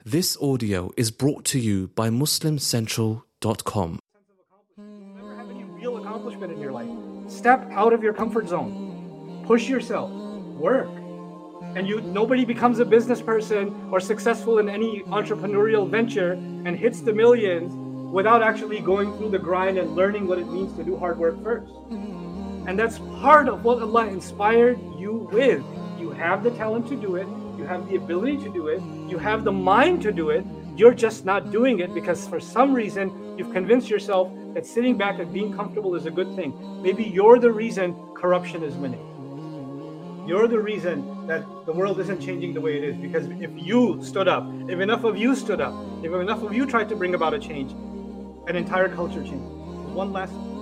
This audio is brought to you by MuslimCentral.com. Never have any real accomplishment in your life. Step out of your comfort zone. Push yourself. Work. And nobody becomes a business person or successful in any entrepreneurial venture and hits the millions without actually going through the grind and learning what it means to do hard work first. And that's part of what Allah inspired you with. You have the talent to do it. You have the ability to do it. You have the mind to do it. You're just not doing it because for some reason you've convinced yourself that sitting back and being comfortable is a good thing. Maybe you're the reason corruption is winning. You're the reason that the world isn't changing the way it is, because if you stood up, if enough of you stood up, if enough of you tried to bring about a change, an entire culture changed. One last